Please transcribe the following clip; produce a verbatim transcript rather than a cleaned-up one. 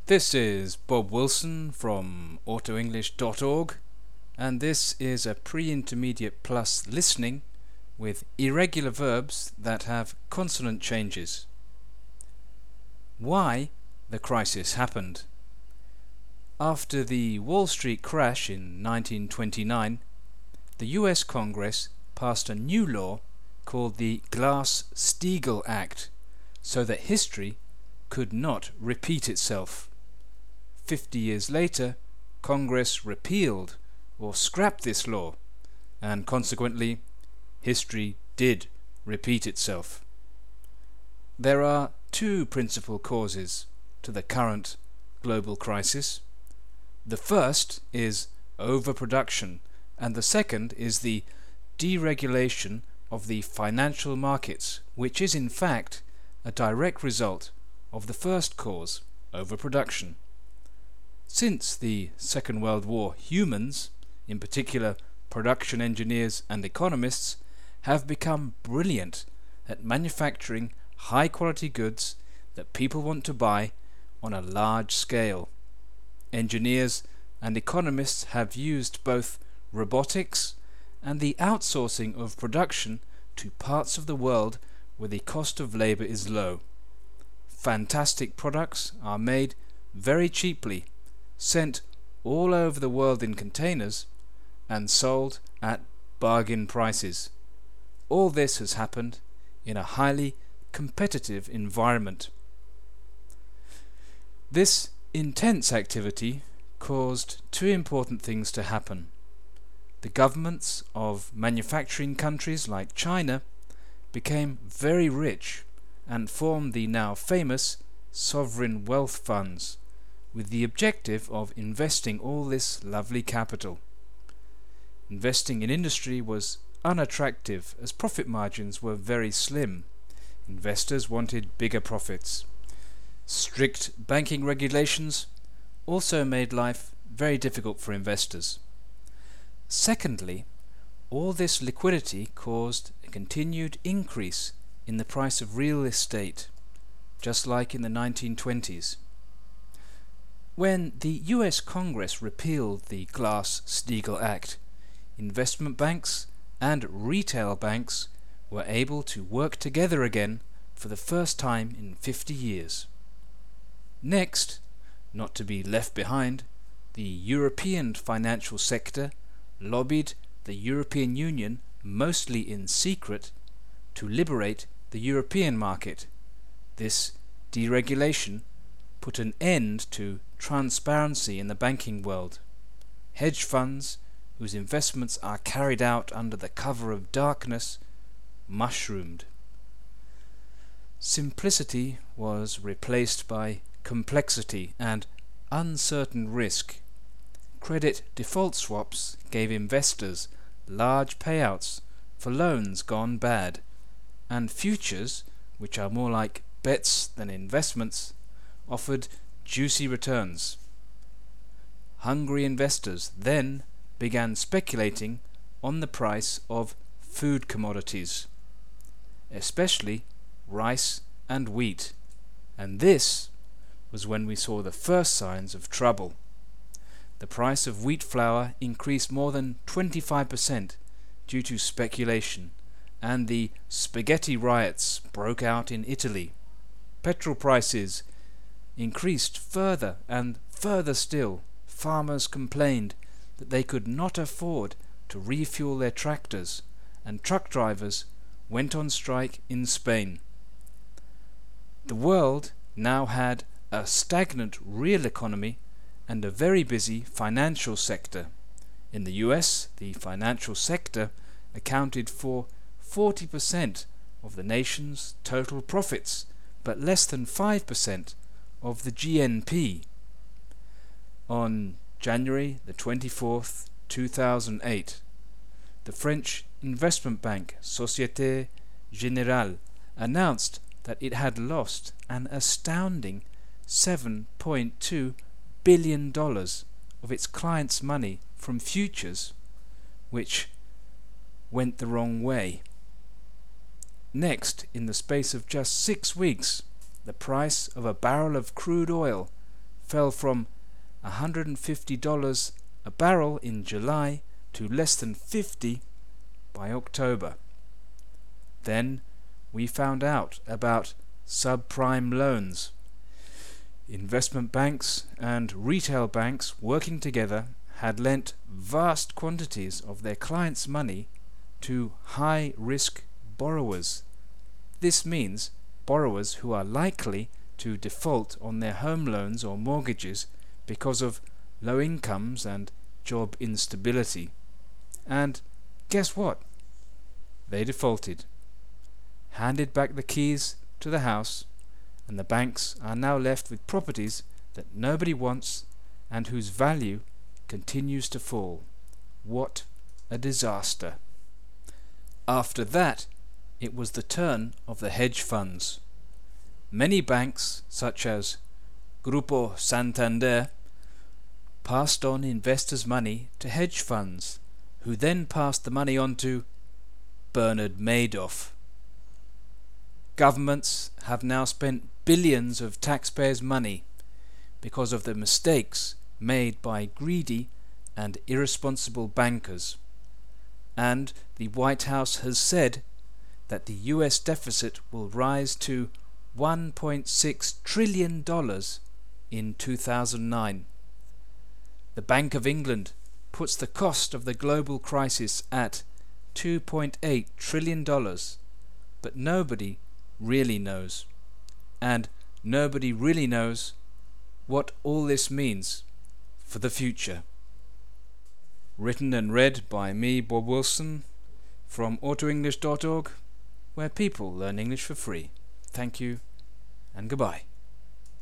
This is Bob Wilson from auto english dot org, and this is a pre-intermediate plus listening with irregular verbs that have consonant changes. Why the crisis happened. After the Wall Street crash in nineteen twenty-nine, the U S Congress passed a new law called the Glass-Steagall Act so that history could not repeat itself. Fifty years later, Congress repealed or scrapped this law, and consequently, history did repeat itself. There are two principal causes to the current global crisis. The first is overproduction, and the second is the deregulation of the financial markets, which is in fact a direct result of the first cause, overproduction. Since the Second World War, humans, in particular production engineers and economists, have become brilliant at manufacturing high-quality goods that people want to buy on a large scale. Engineers and economists have used both robotics and the outsourcing of production to parts of the world where the cost of labor is low. Fantastic products are made very cheaply, sent all over the world in containers, and sold at bargain prices. All this has happened in a highly competitive environment. This intense activity caused two important things to happen. The governments of manufacturing countries like China became very rich and formed the now famous sovereign wealth funds, with the objective of investing all this lovely capital. Investing in industry was unattractive as profit margins were very slim. Investors wanted bigger profits. Strict banking regulations also made life very difficult for investors. Secondly, all this liquidity caused a continued increase in the price of real estate, just like in the nineteen twenties. When the U S Congress repealed the Glass-Steagall Act, investment banks and retail banks were able to work together again for the first time in fifty years. Next, not to be left behind, the European financial sector lobbied the European Union, mostly in secret, to liberate the European market. This deregulation put an end to transparency in the banking world. Hedge funds, whose investments are carried out under the cover of darkness, mushroomed. Simplicity was replaced by complexity and uncertain risk. Credit default swaps gave investors large payouts for loans gone bad, and futures, which are more like bets than investments, offered juicy returns. Hungry investors then began speculating on the price of food commodities, especially rice and wheat, and this was when we saw the first signs of trouble. The price of wheat flour increased more than twenty-five percent due to speculation, and the spaghetti riots broke out in Italy. Petrol prices increased further and further still. Farmers complained that they could not afford to refuel their tractors, and truck drivers went on strike in Spain. The world now had a stagnant real economy and a very busy financial sector. In the U S, the financial sector accounted for forty percent of the nation's total profits, but less than five percent of the G N P. On January the twenty-fourth, two thousand eight, the French investment bank Société Générale announced that it had lost an astounding seven point two billion dollars of its clients' money from futures, which went the wrong way. Next, in the space of just six weeks, the price of a barrel of crude oil fell from one hundred fifty dollars a barrel in July to less than fifty by October. Then we found out about subprime loans. Investment banks and retail banks working together had lent vast quantities of their clients' money to high-risk borrowers. This means borrowers who are likely to default on their home loans or mortgages because of low incomes and job instability. And guess what? They defaulted, handed back the keys to the house, and the banks are now left with properties that nobody wants and whose value continues to fall. What a disaster. After that, it was the turn of the hedge funds. Many banks, such as Grupo Santander, passed on investors' money to hedge funds, who then passed the money on to Bernard Madoff. Governments have now spent billions of taxpayers' money because of the mistakes made by greedy and irresponsible bankers. And the White House has said that the U S deficit will rise to one point six trillion dollars in two thousand nine. The Bank of England puts the cost of the global crisis at two point eight trillion dollars, but nobody really knows. And nobody really knows what all this means for the future. Written and read by me, Bob Wilson, from auto english dot org, where people learn English for free. Thank you, and goodbye.